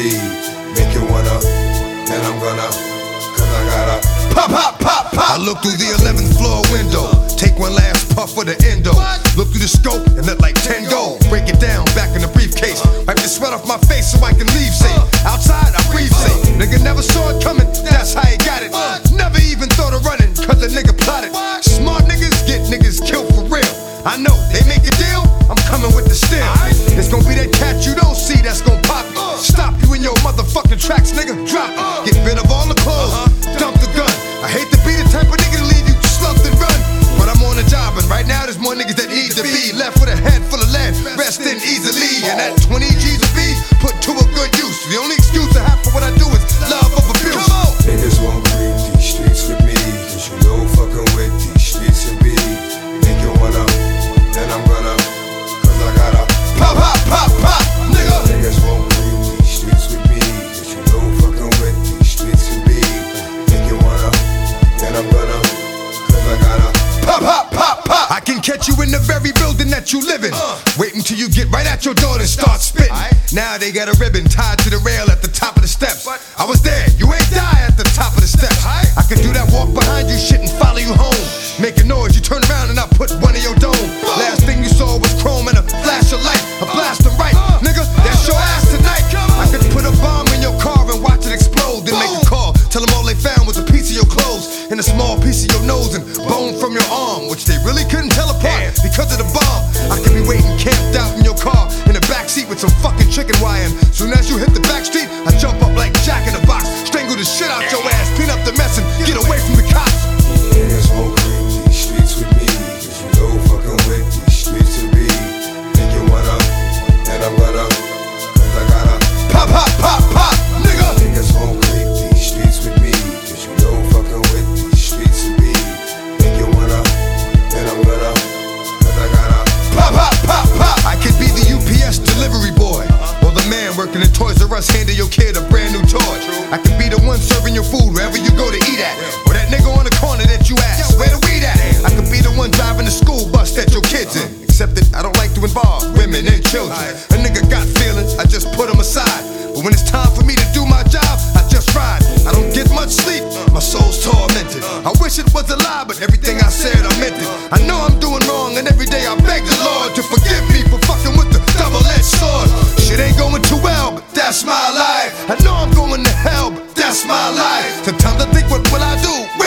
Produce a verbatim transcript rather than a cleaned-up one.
be. Make you wanna, then I'm gonna, cause I gotta pop, pop, pop, pop. I look through the eleventh floor window, take one last puff for the endo. Look through the scope and let like ten go. Break it down, back in the briefcase. Wipe the sweat off my face so I can leave safe. Outside, I breathe safe. Nigga never saw it coming, that's how he got it. Never even thought of running, cause the nigga plotted. Smart niggas get niggas killed for real. I know, they make a deal, I'm coming with the steel. It's gonna be that cat you don't see that's gonna pop it. Stop you in your motherfucking tracks, nigga, drop it. Get rid of all the clothes, dump the gun. I hate to be the type of nigga to leave you slumped and run, but I'm on the job and right now there's more niggas that need to be left with a head full of lead, resting easily. And that twenty G's a be put to a good use. The only excuse I have for what I do is love of abuse. Come on. Niggas won't creep these streets with me, cause you know fucking with these streets and be. Make you wanna, then I'm gonna, cause I gotta pop, pop, pop, pop, nigga. Niggas won't creep these streets with me, cause you know fucking with these streets and be. Make you wanna, then I'm gonna, cause I gotta pop, pop, pop, pop. I can catch you in the very building that you live in. uh. Wait until you get right at your door and start spitting. Right. Now they got a ribbon tied to the rail at the top of the steps. But I was there, you ain't die at the top of the steps. Right. I can do that walk behind you shit and follow you home. Make a noise, you turn around and I put one in your dome. uh. Last thing you saw was chrome and a flash of light. I blast them right, uh. nigga, that's your ass tonight. I could put a bomb in your car and watch it explode. Then make a call, tell them all they found was a piece of your clothes and a small piece of your nose and bone from your arm, which they really couldn't tell apart because of the bomb. I could be waiting camped out in your car in the backseat with some fucking chicken wire. And soon as you hit the back street, I jump up like Jack in the Box, strangle the shit out your ass, clean up the mess and get away from the cops. Niggas won't creep these streets with me, cause you know fucking with these streets to be. Make you wanna, then I'm gonna, cause I gotta pop, pop, pop, pop, nigga. Niggas won't creep these streets with me, cause you know fucking with these streets to be. Make you wanna, then I'm gonna, cause I gotta pop, pop, pop, pop. I could be the U P S delivery boy, or the man working at Toys R Us handing your kid a brand new toy. I could be the one serving your food wherever you go to eat at, or that nigga on the corner that you ask, where the weed at? I could be the one driving the school bus that your kids in, except that I don't like to involve women and children. A nigga got feelings, I just put them aside, but when it's time for me to do my job, I just ride. I don't get much sleep, my soul's tormented. I wish it was a lie, but everything I said I meant it. I know I'm doing wrong and every day I beg the Lord to forgive me for fucking with the double-edged sword. Shit ain't going too well, but that's my life. I know I'm going to hell, but that's my life. Sometimes I think, what will I do?